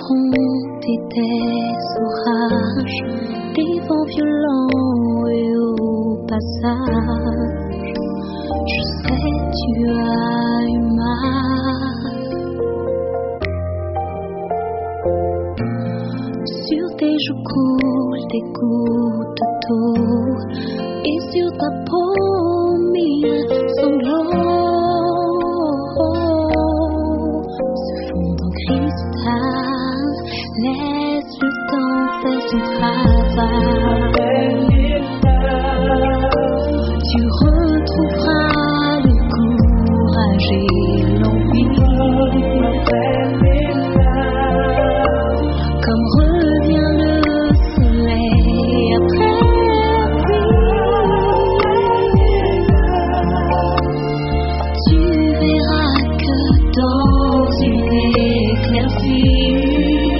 affronter tes orages, des vents violents et au passage, je sais tu as eu mal. Sur tes joues coulent des gouttes d'eau, et sur ta peau mille sanglots se fondent en cristal. Laisse le temps faire son travail. Tu retrouveras le courage et l'envie. Comme revient le soleil après la pluie. Tu verras que dans une éclaircie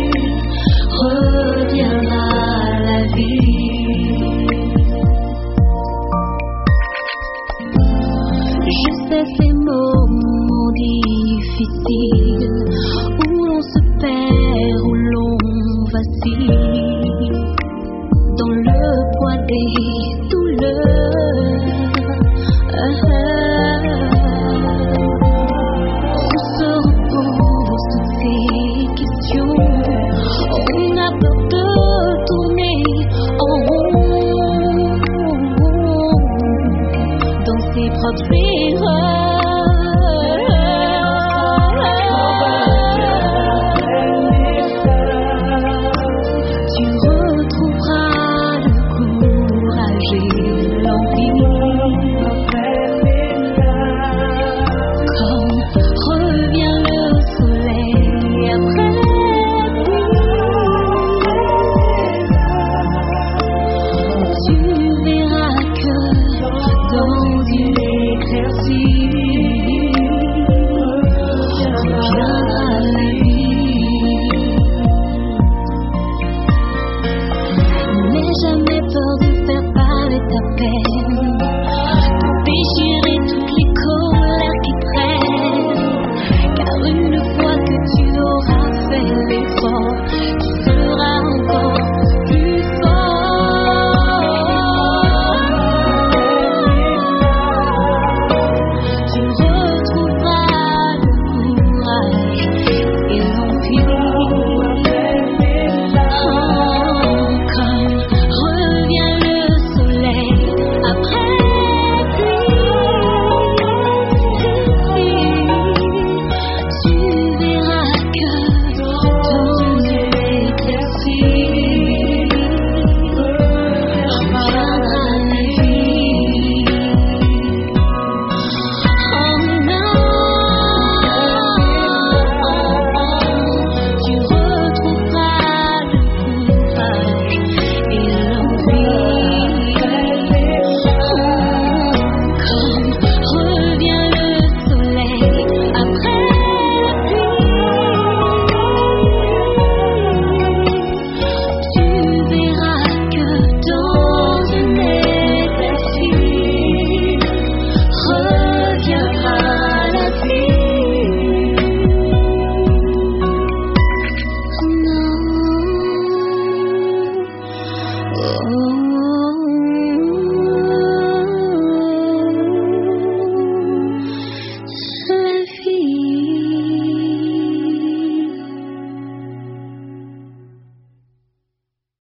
reviendra la vie. Je sais ces moments difficiles où l'on se perd, où l'on vacille dans le poids des douleurs. On se repose toutes ces questions. On a peur de tourner en rond dans ses propres